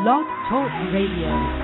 Blog Talk Radio.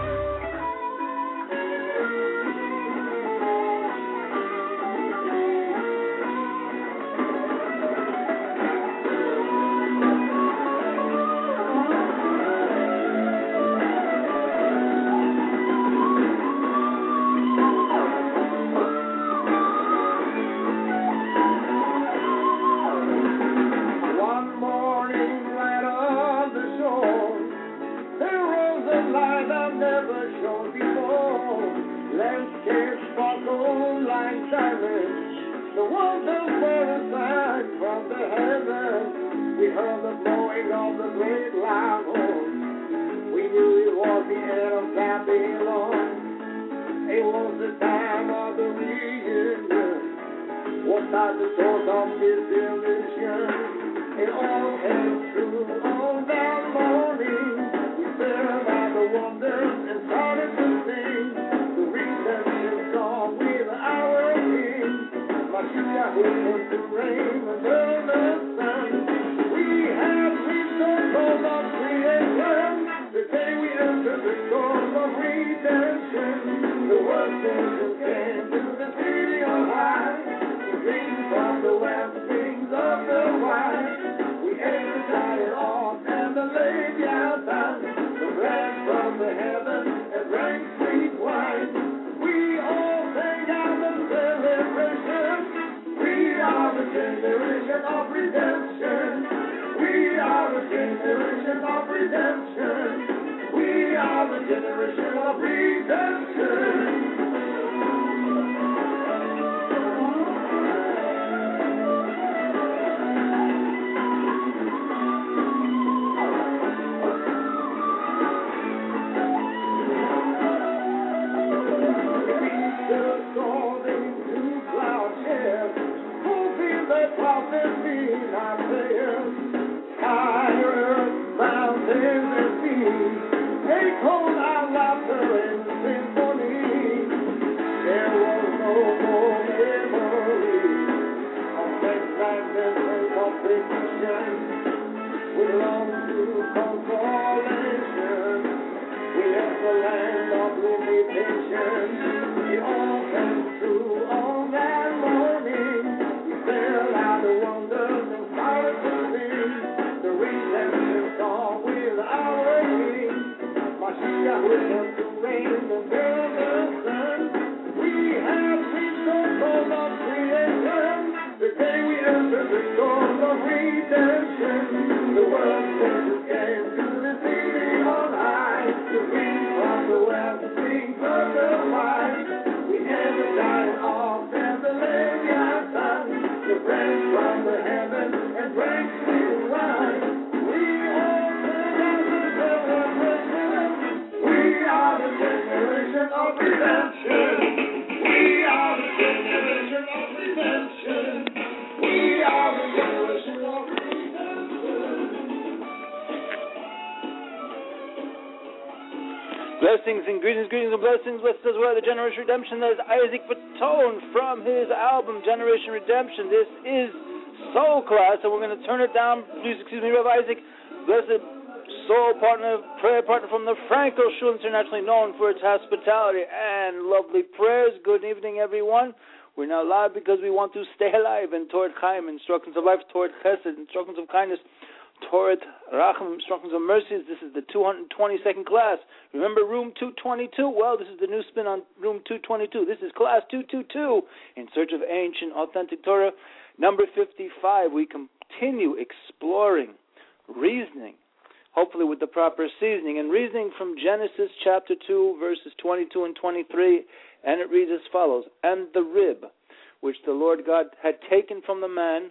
Blessings and blessings. Blessed as well, the Generation Redemption. That is Isaac Fatone from his album Generation Redemption. This is Soul Class, and we're going to turn it down. Please excuse me, Rev Isaac, blessed soul partner, prayer partner from the Franco Shul, internationally known for its hospitality and lovely prayers. Good evening, everyone. We're now live because we want to stay alive in toward Chaim, instructions of life, toward Chesed, instructions of kindness, toward Racham, instructions of mercies. This is the 222nd class. Remember room 222? Well, this is the new spin on room 222. This is class 222, in search of ancient, authentic Torah. Number 55, we continue exploring, reasoning, hopefully with the proper seasoning, and reasoning from Genesis chapter 2, verses 22 and 23, and it reads as follows: And the rib, which the Lord God had taken from the man,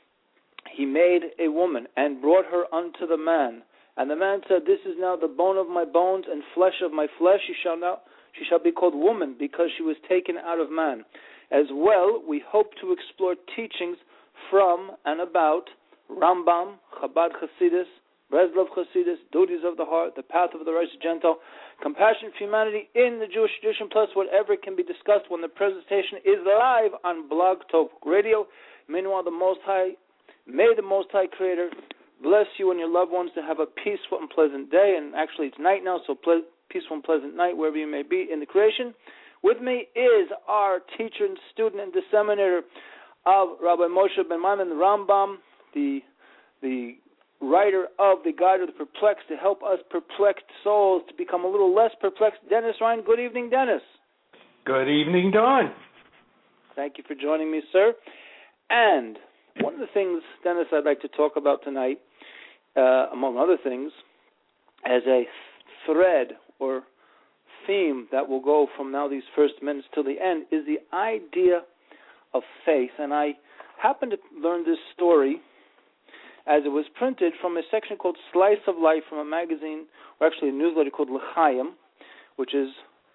he made a woman, and brought her unto the man. And the man said, This is now the bone of my bones, and flesh of my flesh. She shall be called woman, because she was taken out of man. As well, we hope to explore teachings from and about Rambam, Chabad Hasidus, Breslov Hasidus, duties of the heart, the path of the righteous Gentile, compassion for humanity in the Jewish tradition, plus whatever can be discussed when the presentation is live on Blog Talk Radio. Meanwhile, May the Most High Creator bless you and your loved ones to have a peaceful and pleasant day. And actually, it's night now, so peaceful and pleasant night wherever you may be in the creation. With me is our teacher and student and disseminator of Rabbi Moshe Ben Maimon, the Rambam, the writer of the Guide of the Perplexed, to help us perplexed souls to become a little less perplexed. Dennis Ryan, good evening, Dennis. Good evening, Don. Thank you for joining me, sir. And one of the things, Dennis, I'd like to talk about tonight, among other things, as a thread or theme that will go from now these first minutes till the end, is the idea of faith. And I happened to learn this story as it was printed from a section called Slice of Life from a magazine, or actually a newsletter called L'Chaim, which is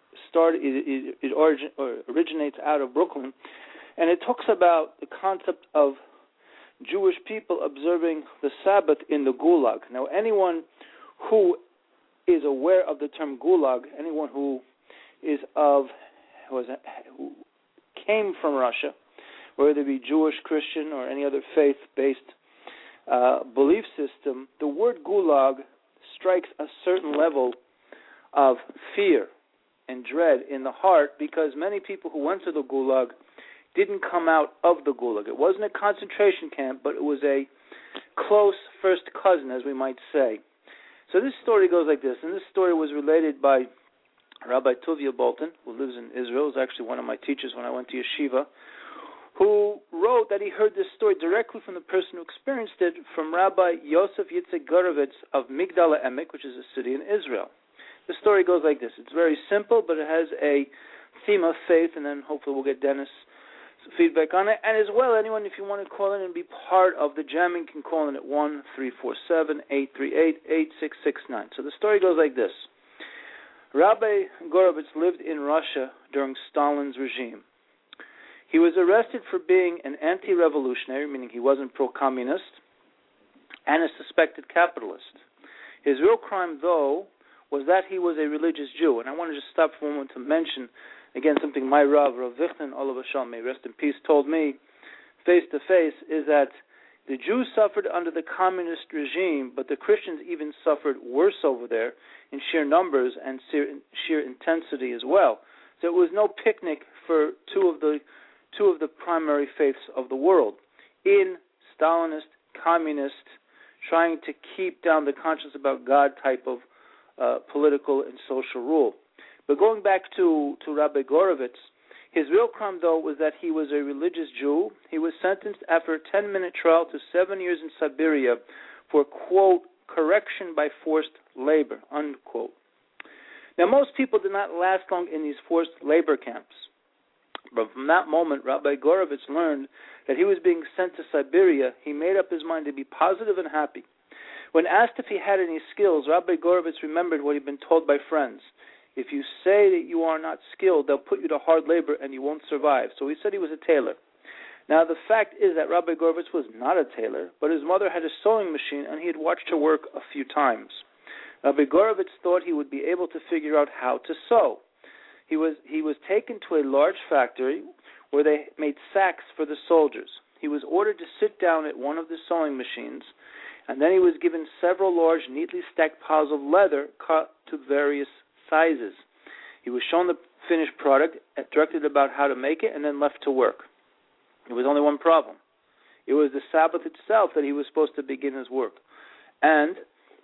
originates out of Brooklyn. And it talks about the concept of Jewish people observing the Sabbath in the Gulag. Now, anyone who is aware of the term Gulag, anyone who is who came from Russia, whether it be Jewish, Christian, or any other faith-based belief system, the word Gulag strikes a certain level of fear and dread in the heart, because many people who went to the Gulag didn't come out of the Gulag. It wasn't a concentration camp, but it was a close first cousin, as we might say. So this story goes like this, and this story was related by Rabbi Tuvia Bolton, who lives in Israel. He was actually one of my teachers when I went to yeshiva, who wrote that he heard this story directly from the person who experienced it, from Rabbi Yosef Yitzhak Gorovitz of Migdal HaEmek, which is a city in Israel. The story goes like this. It's very simple, but it has a theme of faith, and then hopefully we'll get Dennis' feedback on it. And as well, anyone, if you want to call in and be part of the jamming, can call in at 1-347-838-8669. So the story goes like this. Rabbi Gorovitz lived in Russia during Stalin's regime. He was arrested for being an anti-revolutionary, meaning he wasn't pro-communist, and a suspected capitalist. His real crime, though, was that he was a religious Jew. And I want to just stop for a moment to mention, again, something my Rav Vichten, Olav Hashem, may rest in peace, told me face-to-face, is that the Jews suffered under the communist regime, but the Christians even suffered worse over there in sheer numbers and sheer intensity as well. So it was no picnic for two of the primary faiths of the world, in Stalinist, communist, trying to keep down the conscience about God type of political and social rule. But going back to Rabbi Gorovitz, his real crime, though, was that he was a religious Jew. He was sentenced after a 10-minute trial to 7 years in Siberia for, quote, correction by forced labor, unquote. Now, most people did not last long in these forced labor camps. But from that moment, Rabbi Gorovitz learned that he was being sent to Siberia. He made up his mind to be positive and happy. When asked if he had any skills, Rabbi Gorovitz remembered what he'd been told by friends. If you say that you are not skilled, they'll put you to hard labor and you won't survive. So he said he was a tailor. Now, the fact is that Rabbi Gorovitz was not a tailor, but his mother had a sewing machine and he had watched her work a few times. Rabbi Gorovitz thought he would be able to figure out how to sew. He was taken to a large factory where they made sacks for the soldiers. He was ordered to sit down at one of the sewing machines, and then he was given several large, neatly stacked piles of leather cut to various sizes. He was shown the finished product, directed about how to make it, and then left to work. There was only one problem. It was the Sabbath itself that he was supposed to begin his work. And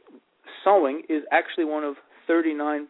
sewing is actually one of 39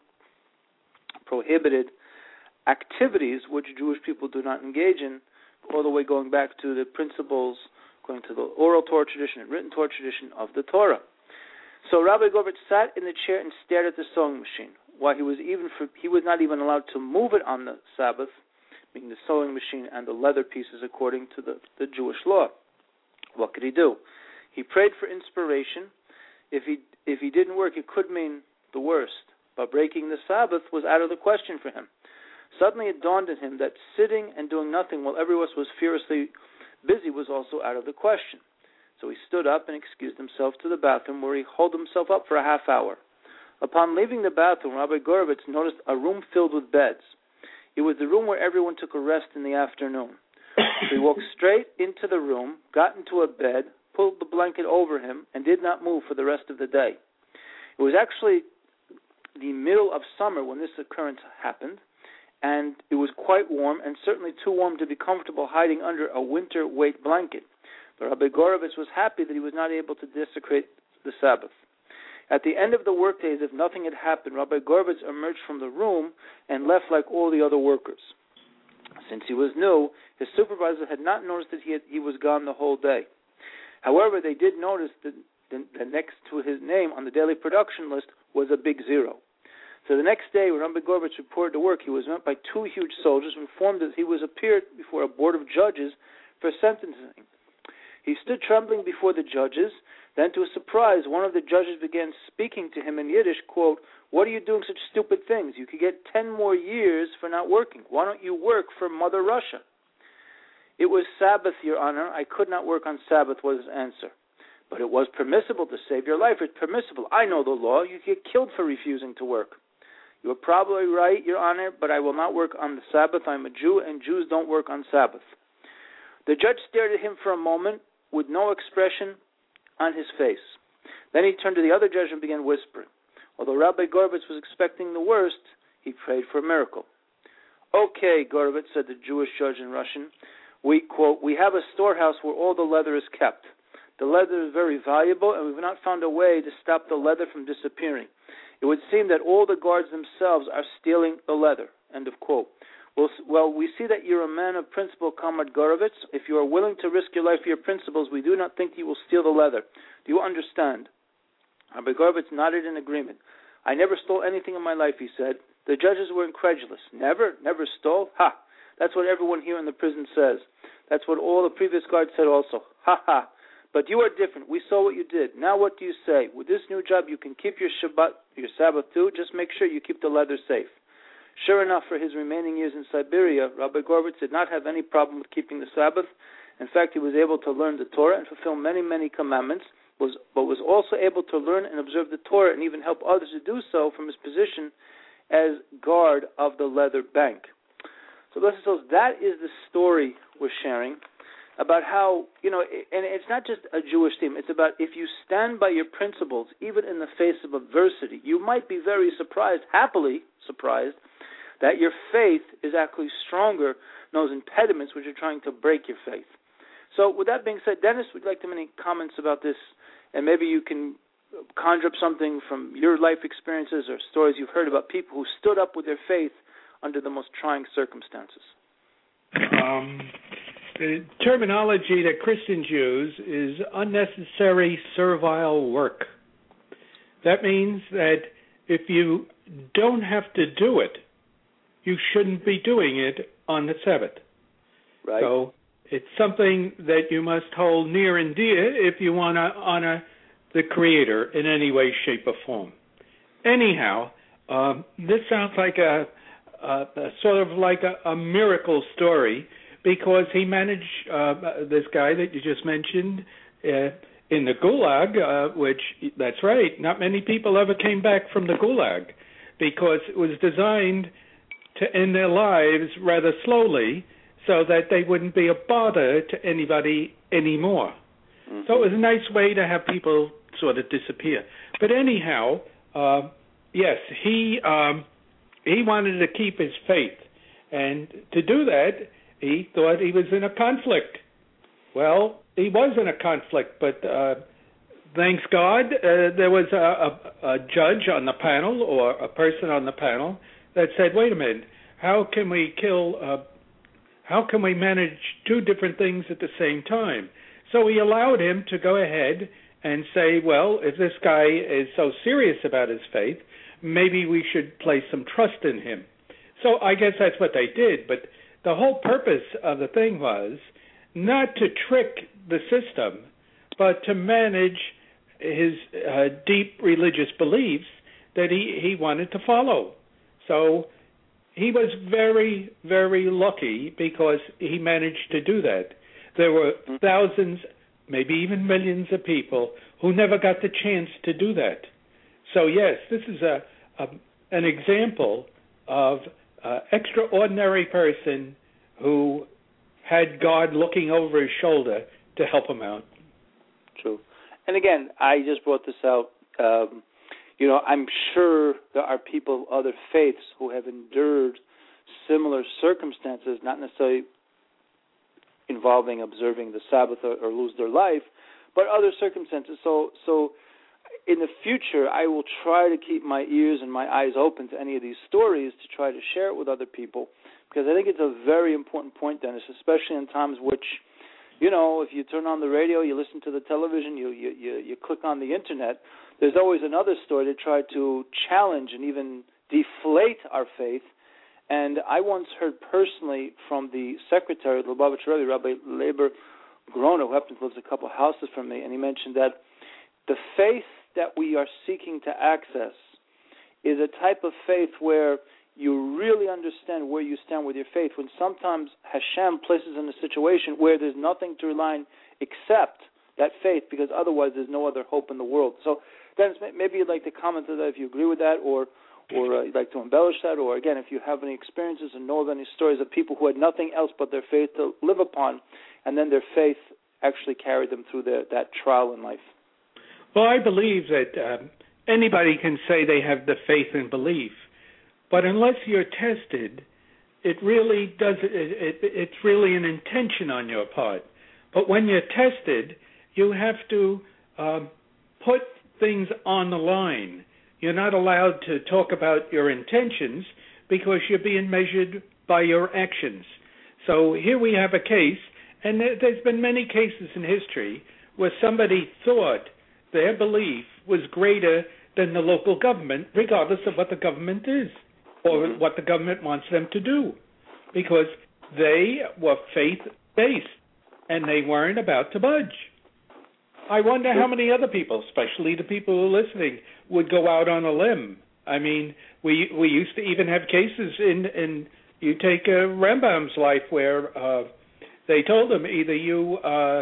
prohibited activities which Jewish people do not engage in, all the way going back to the principles, going to the oral Torah tradition and written Torah tradition of the Torah. So Rabbi Gorovitz sat in the chair and stared at the sewing machine, while he was not even allowed to move it on the Sabbath, meaning the sewing machine and the leather pieces according to the Jewish law. What could he do? He prayed for inspiration. If he didn't work, it could mean the worst. But breaking the Sabbath was out of the question for him. Suddenly it dawned on him that sitting and doing nothing while everyone was furiously busy was also out of the question. So he stood up and excused himself to the bathroom, where he holed himself up for a half hour. Upon leaving the bathroom, Rabbi Gorovitz noticed a room filled with beds. It was the room where everyone took a rest in the afternoon. So he walked straight into the room, got into a bed, pulled the blanket over him and did not move for the rest of the day. It was actually the middle of summer when this occurrence happened, and it was quite warm, and certainly too warm to be comfortable hiding under a winter weight blanket. But Rabbi Gorovitz was happy that he was not able to desecrate the Sabbath. At the end of the workday, as if nothing had happened, Rabbi Gorovitz emerged from the room and left like all the other workers. Since he was new, his supervisor had not noticed that he was gone the whole day. However, they did notice that next to his name on the daily production list was a big 0. So the next day, when Rabbi Gorovitz reported to work, he was met by 2 huge soldiers who informed that he was appeared before a board of judges for sentencing. He stood trembling before the judges. Then, to his surprise, one of the judges began speaking to him in Yiddish, quote, "What are you doing such stupid things? You could get 10 more years for not working. Why don't you work for Mother Russia?" "It was Sabbath, Your Honor. I could not work on Sabbath," was his answer. "But it was permissible to save your life. It's permissible. I know the law. You get killed for refusing to work." "You are probably right, Your Honor, but I will not work on the Sabbath. I'm a Jew, and Jews don't work on Sabbath." The judge stared at him for a moment with no expression on his face. Then he turned to the other judge and began whispering. Although Rabbi Gorovitz was expecting the worst, he prayed for a miracle. "Okay, Gorovitz," said the Jewish judge in Russian, "we, quote, we have a storehouse where all the leather is kept. The leather is very valuable, and we have not found a way to stop the leather from disappearing. It would seem that all the guards themselves are stealing the leather." End of quote. "Well, we see that you're a man of principle, Comrade Gorovitz. If you are willing to risk your life for your principles, we do not think you will steal the leather. Do you understand?" Rabbi Gorovitz nodded in agreement. "I never stole anything in my life," he said. The judges were incredulous. "Never? Never stole? Ha! That's what everyone here in the prison says. That's what all the previous guards said also. Ha ha! But you are different. We saw what you did. Now what do you say? With this new job, you can keep your Shabbat, your Sabbath too. Just make sure you keep the leather safe." Sure enough, for his remaining years in Siberia, Rabbi Gorovitz did not have any problem with keeping the Sabbath. In fact, he was able to learn the Torah and fulfill many, many commandments, but was also able to learn and observe the Torah and even help others to do so from his position as guard of the leather bank. So that is the story we're sharing about how, and it's not just a Jewish theme, it's about if you stand by your principles, even in the face of adversity, you might be very surprised, happily surprised, that your faith is actually stronger than those impediments which are trying to break your faith. So with that being said, Dennis, would you like to make any comments about this? And maybe you can conjure up something from your life experiences or stories you've heard about people who stood up with their faith under the most trying circumstances. The terminology that Christians use is unnecessary servile work. That means that if you don't have to do it, you shouldn't be doing it on the Sabbath. Right. So it's something that you must hold near and dear if you want to honor the Creator in any way, shape, or form. Anyhow, this sounds like a sort of like a miracle story, because he managed, this guy that you just mentioned, in the Gulag, which, that's right, not many people ever came back from the Gulag, because it was designed to end their lives rather slowly so that they wouldn't be a bother to anybody anymore. Mm-hmm. So it was a nice way to have people sort of disappear. But anyhow, yes, he wanted to keep his faith, and to do that, he thought he was in a conflict. Well, he was in a conflict, but thanks God, there was a judge on the panel, or a person on the panel, that said, wait a minute, how can we manage 2 different things at the same time? So he allowed him to go ahead and say, well, if this guy is so serious about his faith, maybe we should place some trust in him. So I guess that's what they did, but the whole purpose of the thing was not to trick the system, but to manage his deep religious beliefs that he wanted to follow. So he was very, very lucky because he managed to do that. There were thousands, maybe even millions of people who never got the chance to do that. So yes, this is an example of extraordinary person who had God looking over his shoulder to help him out. True. And again, I just brought this out. I'm sure there are people of other faiths who have endured similar circumstances, not necessarily involving observing the Sabbath or lose their life, but other circumstances. So in the future, I will try to keep my ears and my eyes open to any of these stories to try to share it with other people, because I think it's a very important point, Dennis, especially in times which, if you turn on the radio, you listen to the television, you click on the internet, there's always another story to try to challenge and even deflate our faith. And I once heard personally from the secretary of the Lubavitch Rebbe, Rabbi Leber Grona, who happens to live a couple of houses from me, and he mentioned that the faith that we are seeking to access is a type of faith where you really understand where you stand with your faith, when sometimes Hashem places in a situation where there's nothing to rely on except that faith, because otherwise there's no other hope in the world. So, Dennis, maybe you'd like to comment on that if you agree with that, or you'd like to embellish that, or again, if you have any experiences and know of any stories of people who had nothing else but their faith to live upon, and then their faith actually carried them through that trial in life. Well, I believe that anybody can say they have the faith and belief, but unless you're tested, it really does. It's really an intention on your part. But when you're tested, you have to put things on the line. You're not allowed to talk about your intentions because you're being measured by your actions. So here we have a case, and there's been many cases in history where somebody thought their belief was greater than the local government, regardless of what the government is or what the government wants them to do, because they were faith-based and they weren't about to budge. I wonder how many other people, especially the people who are listening, would go out on a limb. I mean, we used to even have cases in you take Rambam's life where they told him either you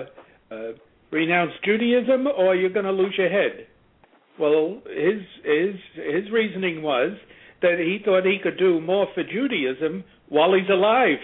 renounce Judaism or you're going to lose your head. Well, his reasoning was that he thought he could do more for Judaism while he's alive.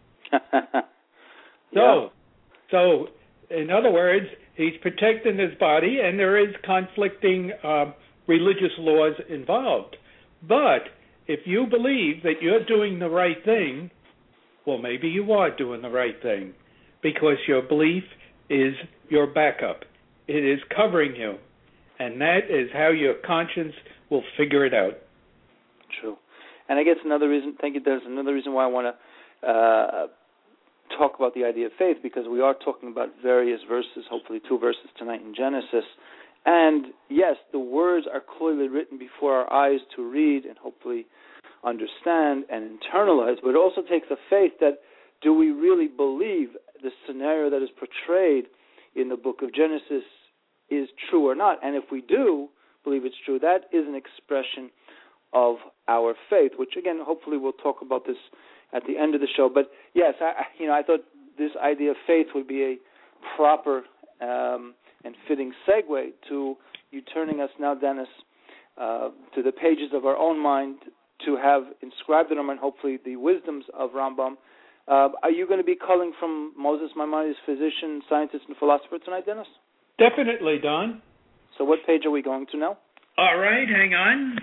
So, in other words, he's protecting his body, and there is conflicting religious laws involved. But if you believe that you're doing the right thing, well, maybe you are doing the right thing, because your belief is your backup. It is covering you, and that is how your conscience will figure it out. True. And I guess another reason, thank you, there's another reason why I want to talk about the idea of faith, because we are talking about various verses, hopefully 2 verses tonight in Genesis. And yes, the words are clearly written before our eyes to read and hopefully understand and internalize, but it also takes a faith that, do we really believe the scenario that is portrayed in the book of Genesis is true or not? And if we do believe it's true, that is an expression of our faith, which again, hopefully we'll talk about this at the end of the show. But yes, I thought this idea of faith would be a proper and fitting segue to you turning us now, Dennis, to the pages of our own mind to have inscribed in our mind, hopefully, the wisdoms of Rambam. Are you going to be calling from Moses Maimonides, physician, scientist, and philosopher tonight, Dennis? Definitely, Don. So what page are we going to now? All right, hang on.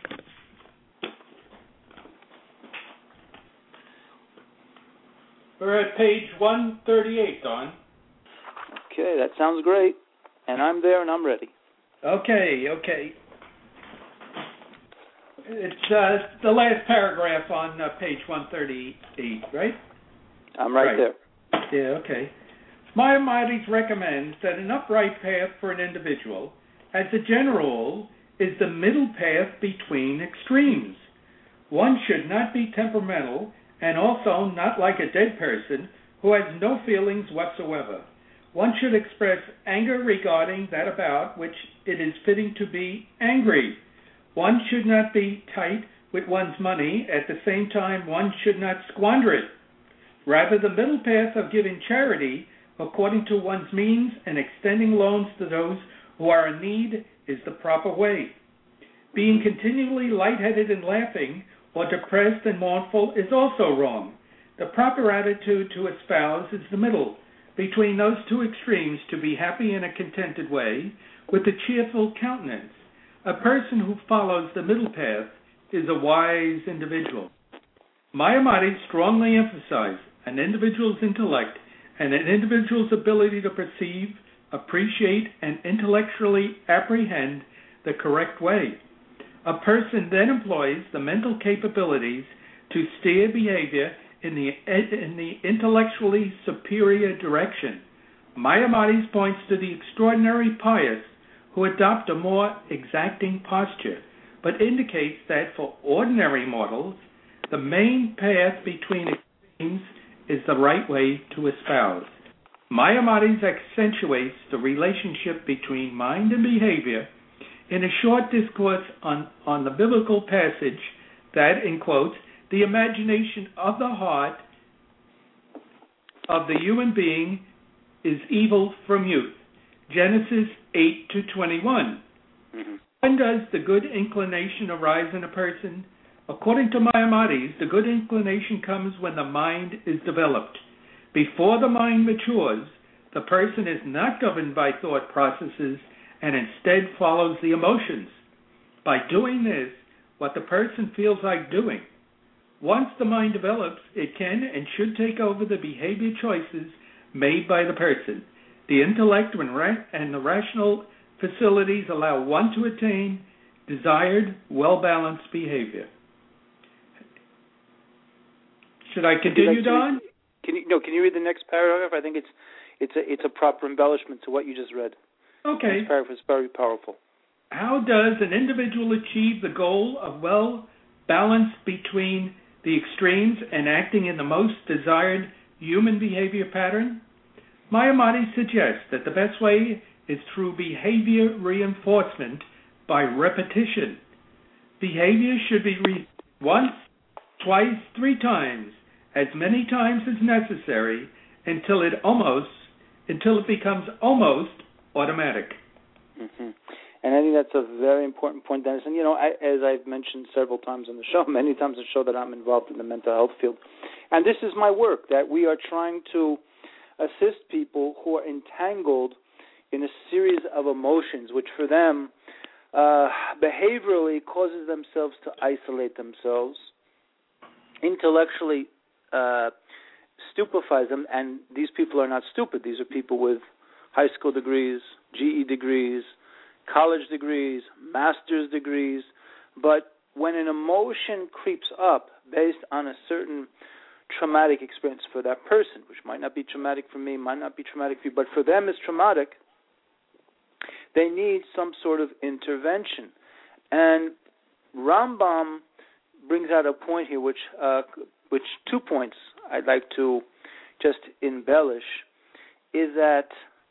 We're at page 138, Don. Okay, that sounds great. And I'm there and I'm ready. Okay. It's the last paragraph on page 138, right? I'm right there. Yeah, okay. Maimonides recommends that an upright path for an individual, as a general rule, is the middle path between extremes. One should not be temperamental, and also not like a dead person who has no feelings whatsoever. One should express anger regarding that about which it is fitting to be angry. One should not be tight with one's money. At the same time, one should not squander it. Rather, the middle path of giving charity according to one's means and extending loans to those who are in need is the proper way. Being continually lightheaded and laughing or depressed and mournful is also wrong. The proper attitude to espouse is the middle, between those two extremes to be happy in a contented way with a cheerful countenance. A person who follows the middle path is a wise individual. Maimonides strongly emphasized an individual's intellect and an individual's ability to perceive, appreciate, and intellectually apprehend the correct way. A person then employs the mental capabilities to steer behavior in the intellectually superior direction. Maimonides points to the extraordinary pious who adopt a more exacting posture, but indicates that for ordinary mortals, the main path between extremes is the right way to espouse. Maimonides accentuates the relationship between mind and behavior in a short discourse on the biblical passage that, in quotes, the imagination of the heart of the human being is evil from youth. Genesis 8-21. Mm-hmm. When does the good inclination arise in a person? According to Maimonides, the good inclination comes when the mind is developed. Before the mind matures, the person is not governed by thought processes and instead follows the emotions. By doing this, what the person feels like doing. Once the mind develops, it can and should take over the behavior choices made by the person. The intellect and the rational facilities allow one to attain desired, well-balanced behavior. Should I continue, Don? Can you read the next paragraph? I think it's a proper embellishment to what you just read. Okay. The next paragraph is very powerful. How does an individual achieve the goal of well-balance between the extremes and acting in the most desired human behavior pattern? Maimonides suggests that the best way is through behavior reinforcement by repetition. Behavior should be repeated once, twice, 3 times, as many times as necessary until it becomes almost automatic. Mm-hmm. And I think that's a very important point, Dennis. And, as I've mentioned several times on the show, many times on the show, that I'm involved in the mental health field. And this is my work, that we are trying to assist people who are entangled in a series of emotions, which for them behaviorally causes themselves to isolate themselves, intellectually stupefies them. And these people are not stupid. These are people with high school degrees, GE degrees, college degrees, master's degrees. But when an emotion creeps up based on a certain traumatic experience for that person, which might not be traumatic for me, might not be traumatic for you, but for them it's traumatic, they need some sort of intervention. And Rambam brings out a point here, which 2 points I'd like to just embellish, is that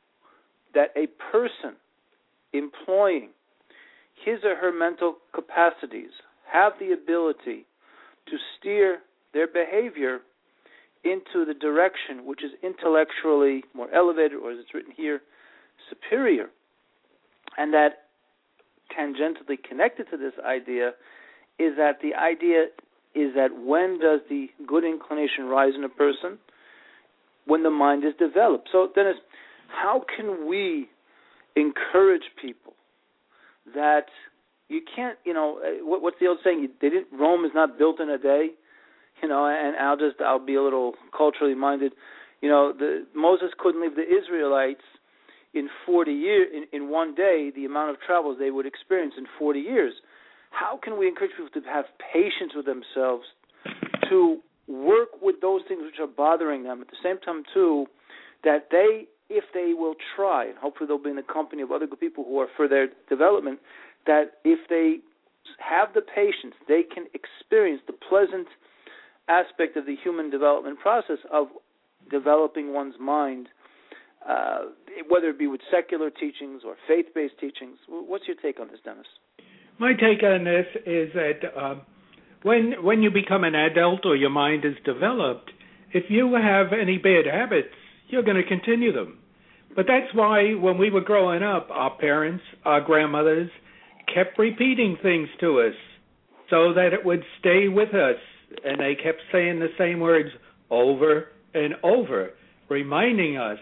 a person employing his or her mental capacities have the ability to steer their behavior into the direction which is intellectually more elevated, or as it's written here, superior. And that tangentially connected to this idea is that the idea is that when does the good inclination rise in a person? When the mind is developed. So, Dennis, how can we encourage people that you can't, what's the old saying? Rome is not built in a day. And I'll be a little culturally minded. Moses couldn't leave the Israelites in 40 years, in one day, the amount of travels they would experience in 40 years. How can we encourage people to have patience with themselves, to work with those things which are bothering them, at the same time, too, that if they will try, and hopefully they'll be in the company of other good people who are for their development, that if they have the patience, they can experience the pleasant aspect of the human development process of developing one's mind, whether it be with secular teachings or faith-based teachings. What's your take on this, Dennis? My take on this is that when you become an adult or your mind is developed, if you have any bad habits, you're going to continue them. But that's why when we were growing up, our parents, our grandmothers kept repeating things to us so that it would stay with us. And they kept saying the same words over and over, reminding us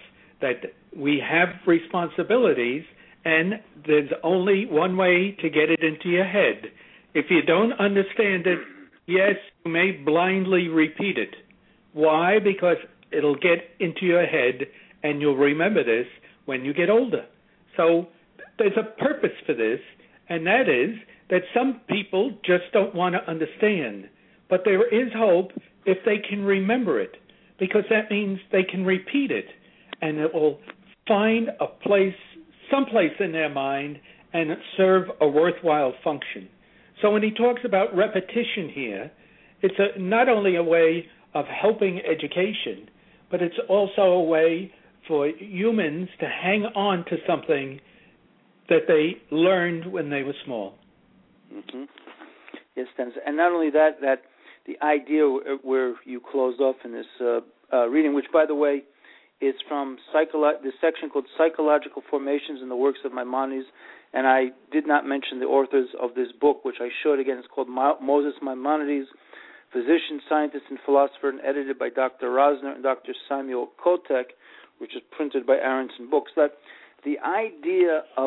that we have responsibilities, and there's only one way to get it into your head. If you don't understand it, yes, you may blindly repeat it. Why? Because it'll get into your head, and you'll remember this when you get older. So there's a purpose for this, and that is that some people just don't want to understand. But there is hope if they can remember it, because that means they can repeat it, and it will find a place, someplace in their mind, and serve a worthwhile function. So when he talks about repetition here, it's not only a way of helping education, but it's also a way for humans to hang on to something that they learned when they were small. Mm-hmm. Yes, Dennis. And not only that the idea where you closed off in this reading, which, by the way, is from this section called Psychological Formations in the Works of Maimonides, and I did not mention the authors of this book, which I should. Again, it's called Moses Maimonides, physician, scientist, and philosopher, and edited by Dr. Rosner and Dr. Samuel Kotek, which is printed by Aronson Books. That the idea of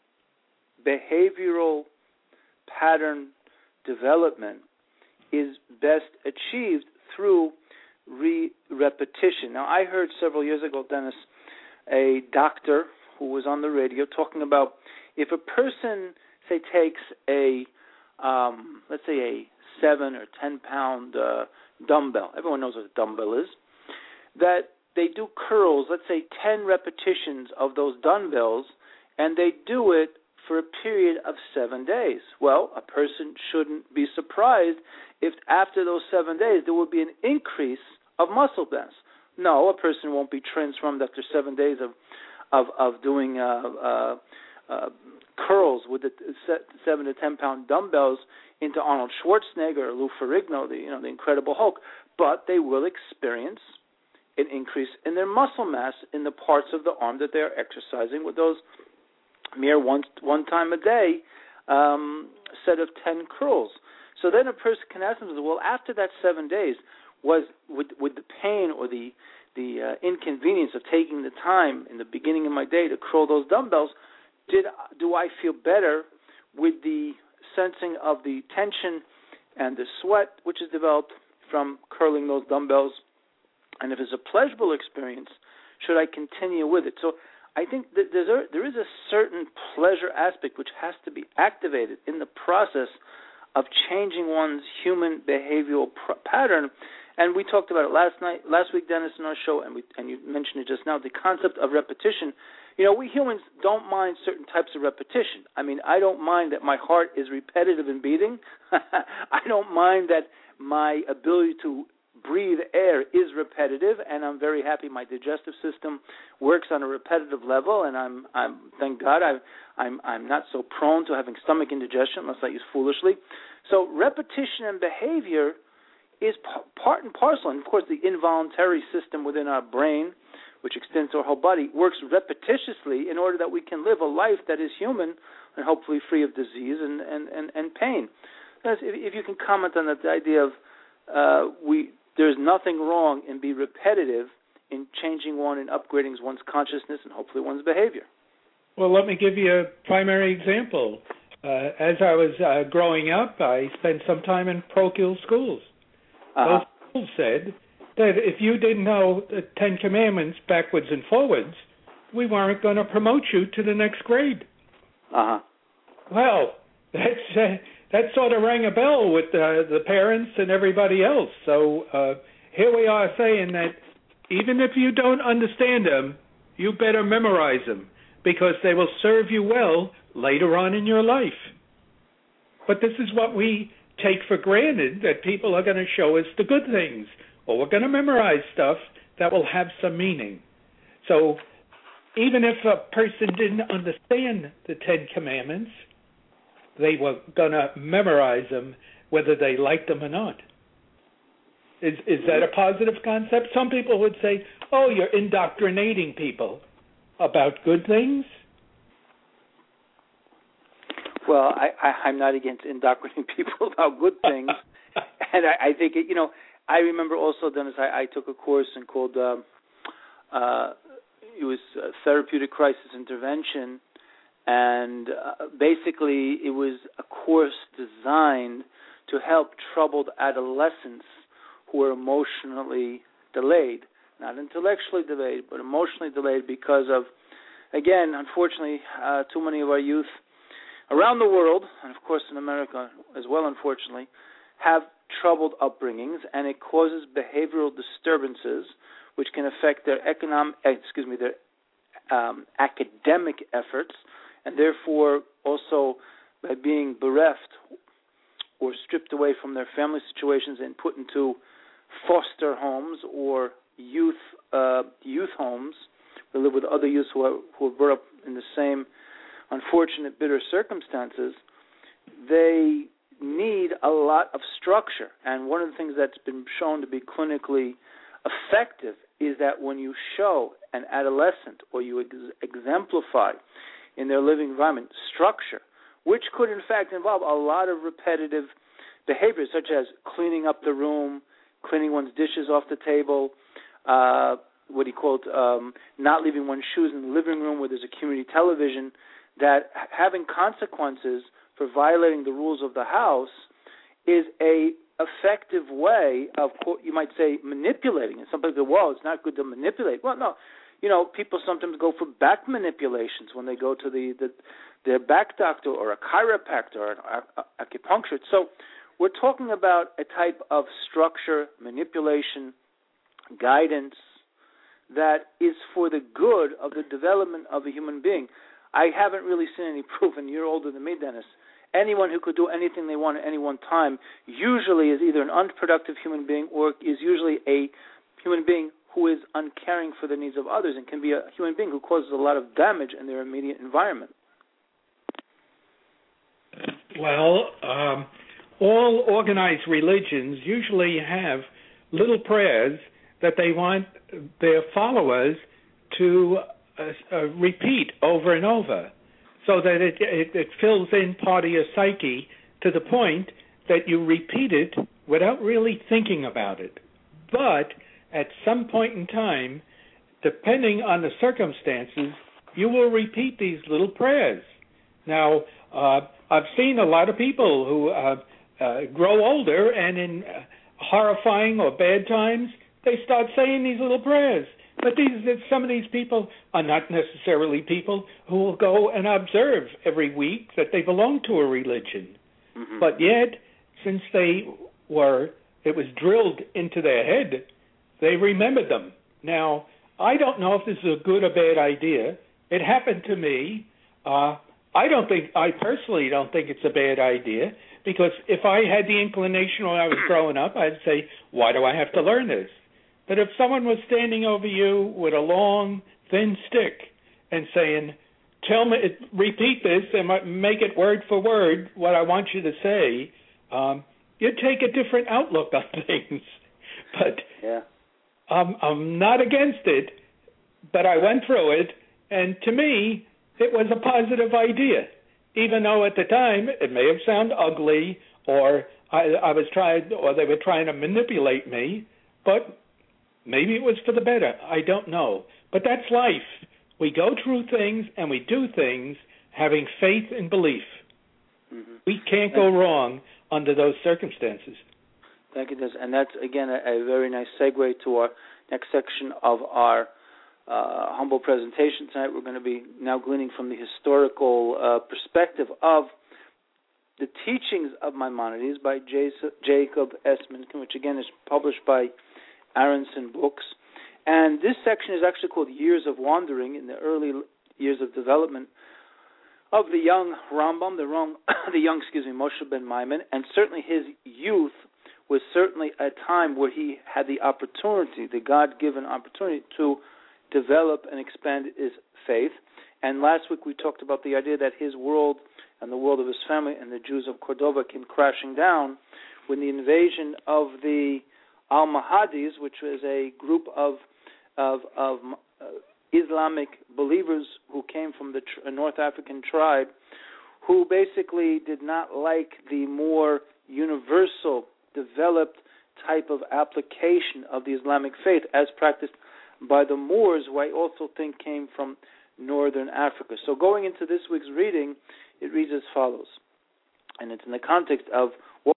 behavioral pattern development is best achieved through repetition. Now, I heard several years ago, Dennis, a doctor who was on the radio talking about if a person, say, takes let's say a 7 or 10 pound dumbbell. Everyone knows what a dumbbell is. That they do curls, let's say 10 repetitions of those dumbbells, and they do it for a period of 7 days. Well, a person shouldn't be surprised if after those 7 days there would be an increase of muscle mass. No, a person won't be transformed after 7 days of doing curls with the 7 to 10 pound dumbbells into Arnold Schwarzenegger or Lou Ferrigno, the Incredible Hulk. But they will experience an increase in their muscle mass in the parts of the arm that they are exercising with those mere one time a day set of 10 curls. So then a person can ask themselves, well, after that 7 days, with the pain or the inconvenience of taking the time in the beginning of my day to curl those dumbbells, do I feel better with the sensing of the tension and the sweat which is developed from curling those dumbbells? And if it's a pleasurable experience, should I continue with it? So I think that there is a certain pleasure aspect which has to be activated in the process of changing one's human behavioral pattern. And we talked about it last week, Dennis, in our show, and you mentioned it just now, the concept of repetition. We humans don't mind certain types of repetition. I mean, I don't mind that my heart is repetitive in beating. I don't mind that my ability to breathe air is repetitive, and I'm very happy my digestive system works on a repetitive level, and I'm thank God I'm not so prone to having stomach indigestion unless I use foolishly. So repetition and behavior is part and parcel, and of course the involuntary system within our brain, which extends to our whole body, works repetitiously in order that we can live a life that is human and hopefully free of disease and pain. If you can comment on that, the idea of there's nothing wrong in being repetitive in changing one and upgrading one's consciousness and hopefully one's behavior. Well, let me give you a primary example. As I was growing up, I spent some time in parochial schools. Those schools said that if you didn't know the 10 Commandments backwards and forwards, we weren't going to promote you to the next grade. Well, that sort of rang a bell with the parents and everybody else. So here we are saying that even if you don't understand them, you better memorize them because they will serve you well later on in your life. But this is what we take for granted, that people are going to show us the good things, or we're going to memorize stuff that will have some meaning. So even if a person didn't understand the 10 Commandments, they were going to memorize them whether they liked them or not. Is that a positive concept? Some people would say, oh, you're indoctrinating people about good things. Well, I'm not against indoctrinating people about good things. And I think, I remember also, Dennis, I took a course called, it was therapeutic crisis intervention, and basically it was a course designed to help troubled adolescents who are emotionally delayed, not intellectually delayed, but emotionally delayed because of, again, unfortunately, too many of our youth around the world, and of course in America as well, unfortunately, have troubled upbringings, and it causes behavioral disturbances which can affect their academic efforts, and therefore also by being bereft or stripped away from their family situations and put into foster homes or youth homes, they live with other youth who are brought up in the same unfortunate, bitter circumstances. They need a lot of structure. And one of the things that's been shown to be clinically effective is that when you show an adolescent or you exemplify in their living environment structure, which could in fact involve a lot of repetitive behaviors such as cleaning up the room, cleaning one's dishes off the table, not leaving one's shoes in the living room where there's a community television, that having consequences for violating the rules of the house is a effective way of, you might say, manipulating. And some people go, well, it's not good to manipulate. Well, no. People sometimes go for back manipulations when they go to their back doctor or a chiropractor or an acupuncturist. So we're talking about a type of structure, manipulation, guidance that is for the good of the development of a human being. I haven't really seen any proof, and you're older than me, Dennis. Anyone who could do anything they want at any one time usually is either an unproductive human being or is usually a human being who is uncaring for the needs of others and can be a human being who causes a lot of damage in their immediate environment. Well, all organized religions usually have little prayers that they want their followers to repeat over and over, so that it fills in part of your psyche to the point that you repeat it without really thinking about it. But at some point in time, depending on the circumstances, you will repeat these little prayers. Now, I've seen a lot of people who grow older, and in horrifying or bad times, they start saying these little prayers. But some of these people are not necessarily people who will go and observe every week that they belong to a religion. Mm-hmm. But yet, since it was drilled into their head, they remembered them. Now, I don't know if this is a good or bad idea. It happened to me. I personally don't think it's a bad idea, because if I had the inclination when I was growing up, I'd say, why do I have to learn this? But if someone was standing over you with a long, thin stick and saying, repeat this and make it word for word what I want you to say, you'd take a different outlook on things. But yeah. I'm not against it, but I went through it, and to me, it was a positive idea, even though at the time it may have sounded ugly, or they were trying to manipulate me, but maybe it was for the better. I don't know. But that's life. We go through things and we do things having faith and belief. Mm-hmm. We can't go wrong under those circumstances. Thank you, Dennis. And that's, again, a very nice segue to our next section of our humble presentation tonight. We're going to be now gleaning from the historical perspective of the teachings of Maimonides by Jacob S. Minkin, which, again, is published by Aronson Books. And this section is actually called Years of Wandering, in the early years of development of the young Rambam, the young Moshe ben Maimon, and certainly his youth was certainly a time where he had the opportunity, the God-given opportunity, to develop and expand his faith. And last week we talked about the idea that his world and the world of his family and the Jews of Cordova came crashing down when the invasion of the Almohades, which was a group of Islamic believers who came from the North African tribe, who basically did not like the more universal, developed type of application of the Islamic faith as practiced by the Moors, who I also think came from northern Africa. So going into this week's reading, it reads as follows, and it's in the context of what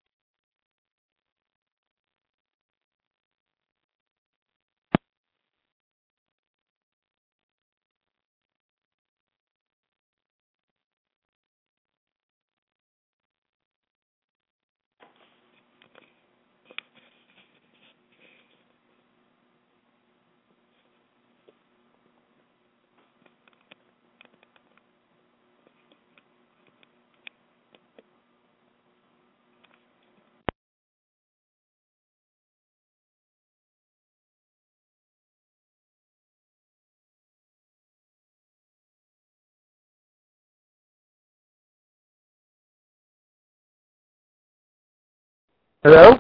Hello?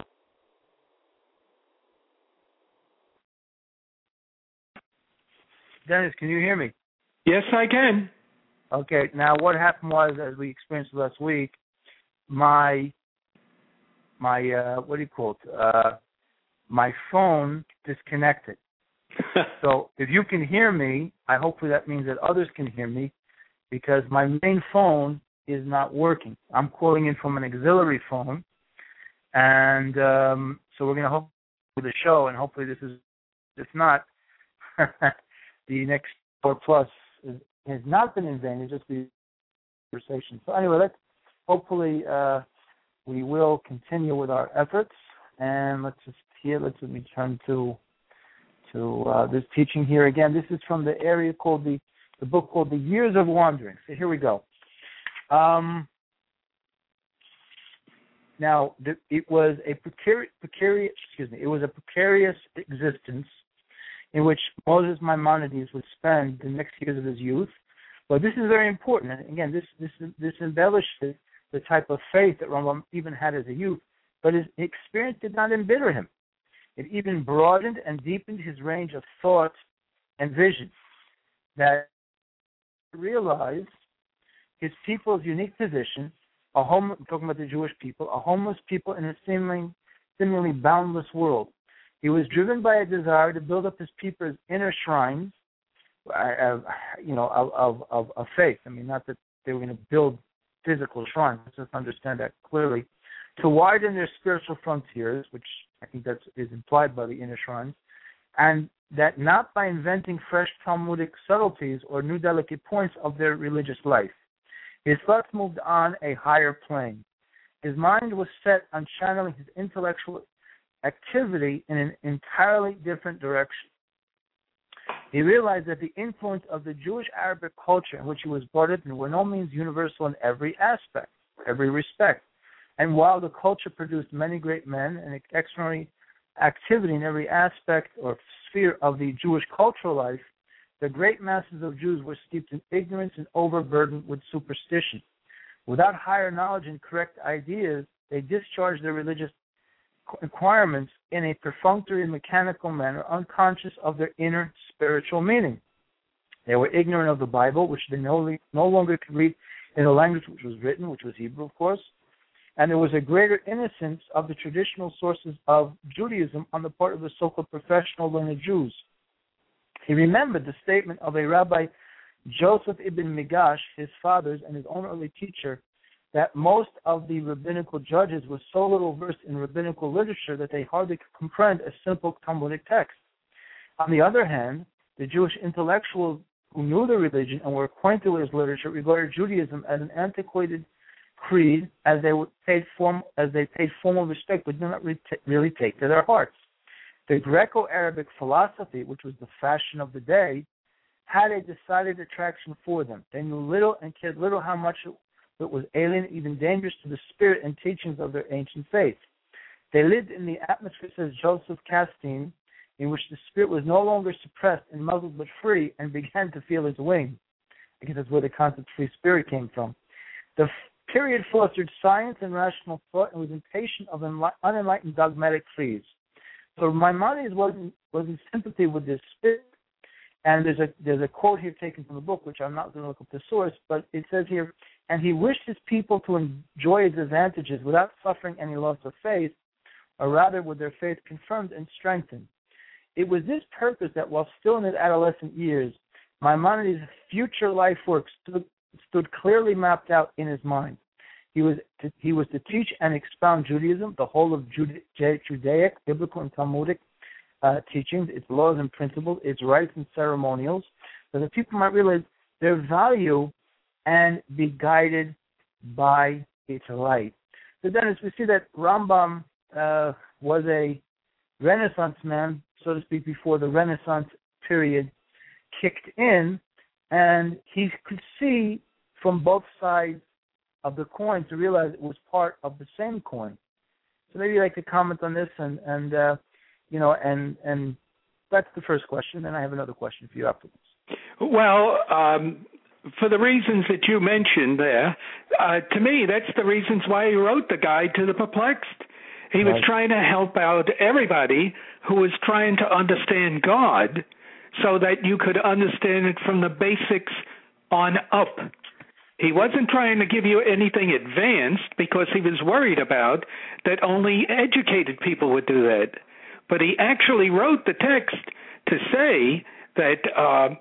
Dennis, can you hear me? Yes, I can. Okay, now what happened was, as we experienced last week, my what do you call it? My phone disconnected. So if you can hear me, hopefully that means that others can hear me, because my main phone is not working. I'm calling in from an auxiliary phone, and so we're going to hope with the show, and hopefully this is, if not, the next 4 plus has not been in vain. It's just the conversation. So anyway, hopefully we will continue with our efforts, and let me turn to this teaching here again. This is from the area called the book called The Years of Wandering. So here we go. Now, it was a precarious existence in which Moses Maimonides would spend the next years of his youth. But this is very important. And again, this embellishes the type of faith that Rambam even had as a youth. But his experience did not embitter him. It even broadened and deepened his range of thought and vision. That realized his people's unique position, talking about the Jewish people, a homeless people in a seemingly boundless world. He was driven by a desire to build up his people's inner shrines, of faith. I mean, not that they were going to build physical shrines. Let's just understand that clearly. To widen their spiritual frontiers, which I think that is implied by the inner shrines, and that not by inventing fresh Talmudic subtleties or new delicate points of their religious life. His thoughts moved on a higher plane. His mind was set on channeling his intellectual activity in an entirely different direction. He realized that the influence of the Jewish Arabic culture in which he was brought up in were no means universal in every aspect, every respect. And while the culture produced many great men and extraordinary activity in every aspect or sphere of the Jewish cultural life, the great masses of Jews were steeped in ignorance and overburdened with superstition. Without higher knowledge and correct ideas, they discharged their religious requirements in a perfunctory and mechanical manner, unconscious of their inner spiritual meaning. They were ignorant of the Bible, which they no longer could read in the language which was written, which was Hebrew, of course. And there was a greater innocence of the traditional sources of Judaism on the part of the so-called professional learned Jews. He remembered the statement of a Rabbi Joseph ibn Migash, his father's and his own early teacher, that most of the rabbinical judges were so little versed in rabbinical literature that they hardly could comprehend a simple Talmudic text. On the other hand, the Jewish intellectuals who knew the religion and were acquainted with its literature regarded Judaism as an antiquated creed, as they paid formal respect, but did not really take to their hearts. The Greco-Arabic philosophy, which was the fashion of the day, had a decided attraction for them. They knew little and cared little how much it was alien, even dangerous to the spirit and teachings of their ancient faith. They lived in the atmosphere, says Joseph Castine, in which the spirit was no longer suppressed and muzzled but free and began to feel its wing. I guess that's where the concept free spirit came from. The period fostered science and rational thought and was impatient of unenlightened dogmatic creeds. So Maimonides was in sympathy with this spirit. And there's a quote here taken from the book, which I'm not going to look up the source, but it says here, and he wished his people to enjoy its advantages without suffering any loss of faith, or rather with their faith confirmed and strengthened. It was this purpose that while still in his adolescent years, Maimonides' future life work stood clearly mapped out in his mind. He was to teach and expound Judaism, the whole of Judaic, biblical, and Talmudic teachings, its laws and principles, its rites and ceremonials, so that people might realize their value and be guided by its light. So Dennis, we see that Rambam was a Renaissance man, so to speak, before the Renaissance period kicked in, and he could see from both sides of the coin to realize it was part of the same coin. So maybe you'd like to comment on this, and that's the first question. Then I have another question for you afterwards. Well, for the reasons that you mentioned there, to me, that's the reasons why he wrote the Guide to the Perplexed. He was trying to help out everybody who was trying to understand God so that you could understand it from the basics on up. He wasn't trying to give you anything advanced because he was worried about that only educated people would do that. But he actually wrote the text to say that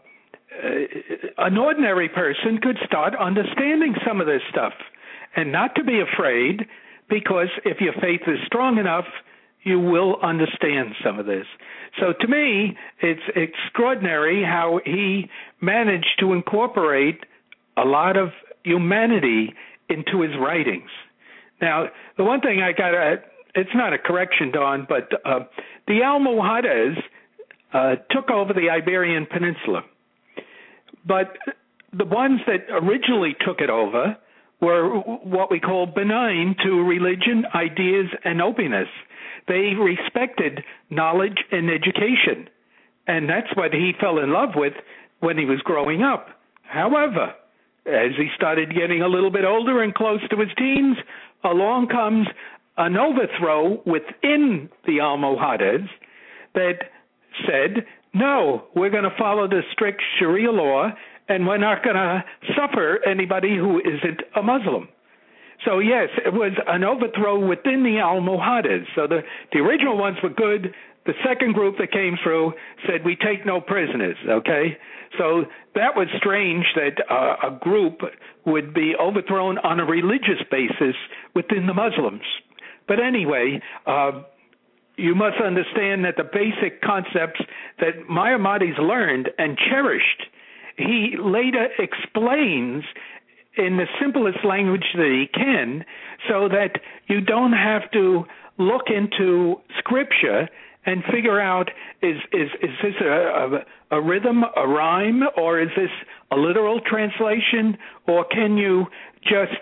an ordinary person could start understanding some of this stuff and not to be afraid, because if your faith is strong enough, you will understand some of this. So to me, it's extraordinary how he managed to incorporate a lot of humanity into his writings. Now, the one thing it's not a correction, Don, but the Almohades took over the Iberian Peninsula. But the ones that originally took it over were what we call benign to religion, ideas, and openness. They respected knowledge and education, and that's what he fell in love with when he was growing up. However, as he started getting a little bit older and close to his teens, along comes an overthrow within the Almohades that said, no, we're going to follow the strict Sharia law, and we're not going to suffer anybody who isn't a Muslim. So, yes, it was an overthrow within the Almohades. So the original ones were good. The second group that came through said, we take no prisoners, okay? So that was strange that a group would be overthrown on a religious basis within the Muslims. But anyway, you must understand that the basic concepts that Maimonides learned and cherished, he later explains in the simplest language that he can, so that you don't have to look into Scripture and figure out, is this a rhythm, a rhyme, or is this a literal translation, or can you just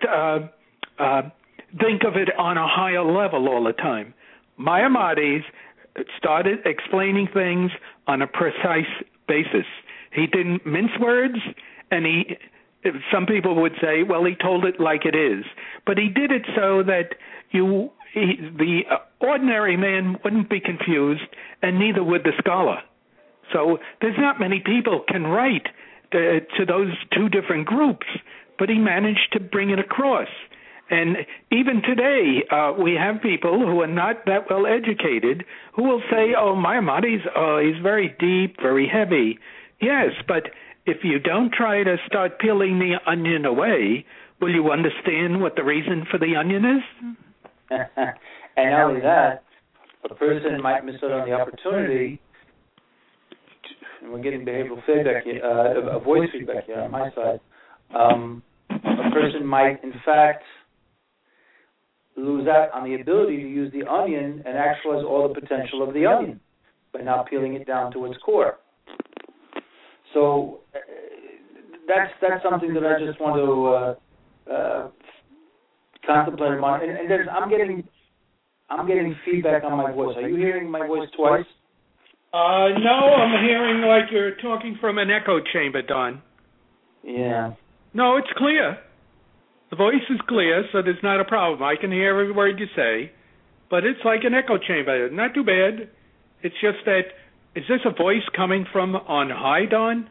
think of it on a higher level all the time? Maimonides started explaining things on a precise basis. He didn't mince words, and some people would say, well, he told it like it is. But he did it so that the ordinary man wouldn't be confused, and neither would the scholar. So there's not many people can write to those two different groups, but he managed to bring it across. And even today, we have people who are not that well educated who will say, oh, Maimonides, he's very deep, very heavy. Yes, but if you don't try to start peeling the onion away, will you understand what the reason for the onion is? And not only that, a person might miss out on the opportunity, and we're getting behavioral feedback here, voice feedback here on my side. A person might, in fact, lose out on the ability to use the onion and actualize all the potential of the onion by not peeling it down to its core. So that's something that I just want to contemplate on. And I'm getting feedback on my voice. Are you hearing my voice twice? No, I'm hearing like you're talking from an echo chamber, Don. Yeah. No, it's clear. The voice is clear, so there's not a problem. I can hear every word you say, but it's like an echo chamber. Not too bad. It's just that, is this a voice coming from on high, Don?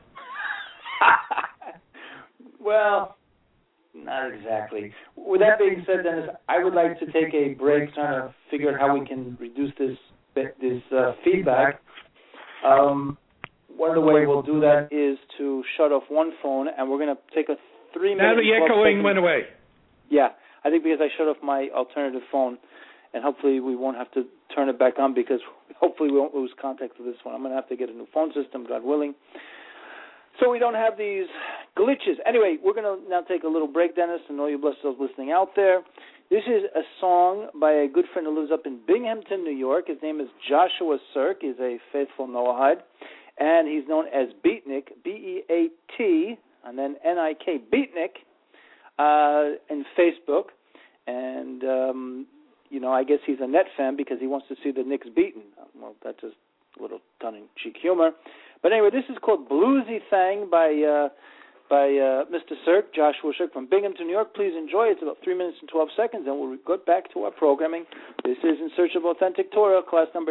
Well, not exactly. With that being said, Dennis, I would like to take a break, trying to figure out how we can reduce this feedback. One of the ways we'll do that is to shut off one phone, and we're going to take a 3-minute. Now the echoing went away. Yeah, I think because I shut off my alternative phone, and hopefully we won't have to turn it back on because hopefully we won't lose contact with this one. I'm going to have to get a new phone system, God willing, so we don't have these glitches. Anyway, we're going to now take a little break, Dennis, and all you blessed souls listening out there. This is a song by a good friend who lives up in Binghamton, New York. His name is Joshua Sirk. He's a faithful Noahide, and he's known as Beatnik, B-E-A-T, and then N-I-K, Beatnik, in Facebook. And, I guess he's a Net fan because he wants to see the Knicks beaten. Well, that's just a little tongue-in-cheek humor. But anyway, this is called Bluesy Thang by Mr. Sirk, Joshua Sirk from Binghamton, New York. Please enjoy. It's about 3 minutes and 12 seconds, and we'll get back to our programming. This is In Search of Authentic Torah, class number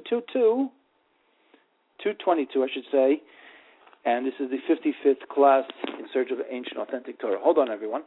222, I should say. And this is the 55th class in search of ancient authentic Torah. Hold on, everyone.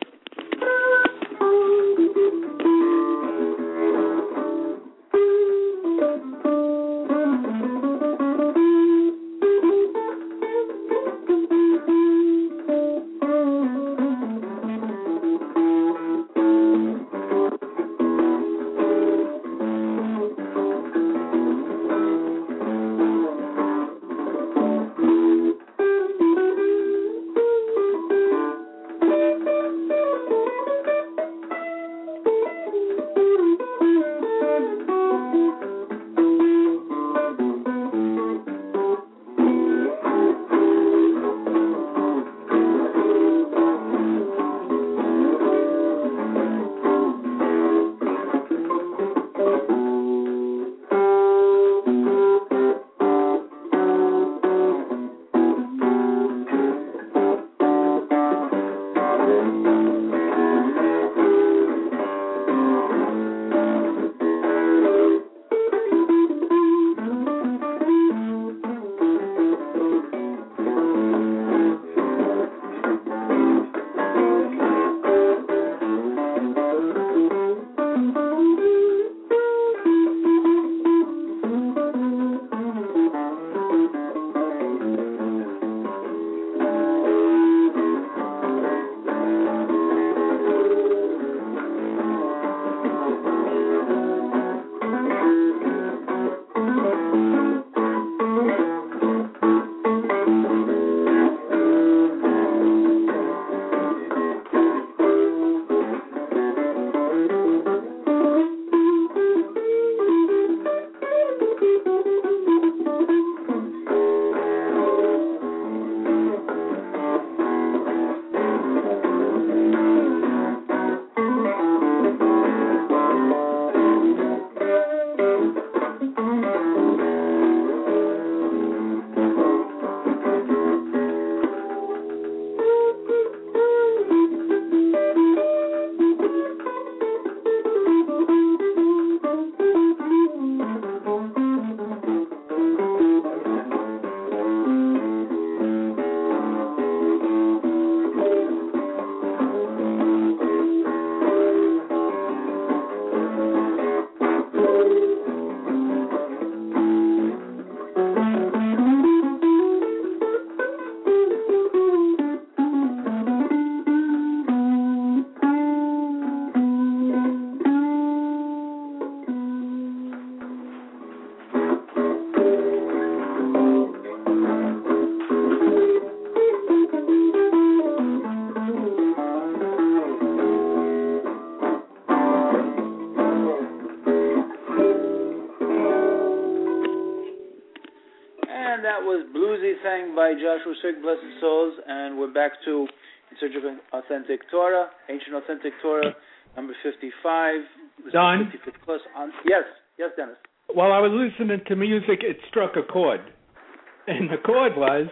By Joshua Sirk, blessed souls, and we're back to In Search of Authentic Torah, Ancient Authentic Torah, number 55. Don? 55th class. Yes, Dennis. While I was listening to music, it struck a chord, and the chord was...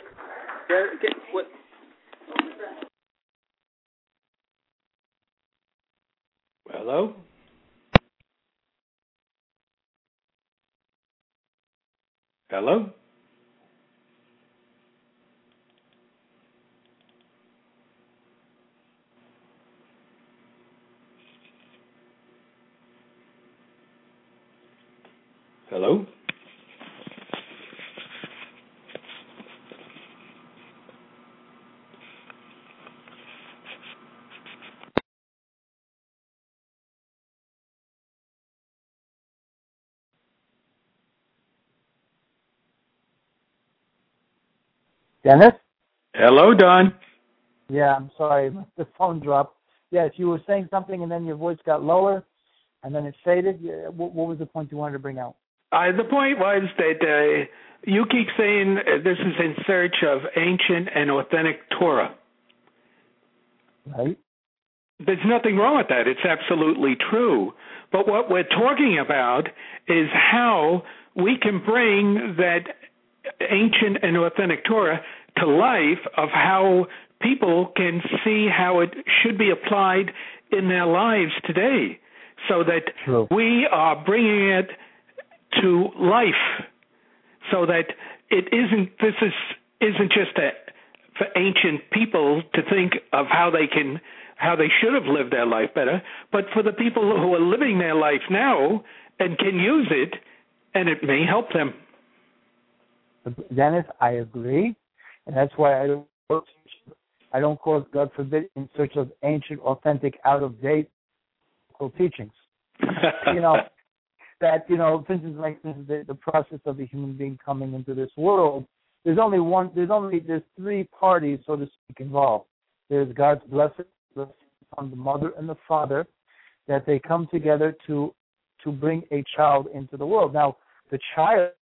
What? Hello? Hello? Hello? Dennis? Hello, Don. Yeah, I'm sorry. The phone dropped. Yes, you were saying something and then your voice got lower and then it faded. Yeah, what was the point you wanted to bring out? The point was that you keep saying this is in search of ancient and authentic Torah. Right. There's nothing wrong with that. It's absolutely true. But what we're talking about is how we can bring that ancient and authentic Torah to life, of how people can see how it should be applied in their lives today, so that we are bringing it to life, so that this isn't just for ancient people to think of how they should have lived their life better, but for the people who are living their life now and can use it, and it may help them. Dennis, I agree, and that's why I don't call it, God forbid, in search of ancient, authentic, out-of-date teachings. For instance, like the process of a human being coming into this world, there's three parties, so to speak, involved. There's God's blessing on the mother and the father, that they come together to bring a child into the world. Now, the child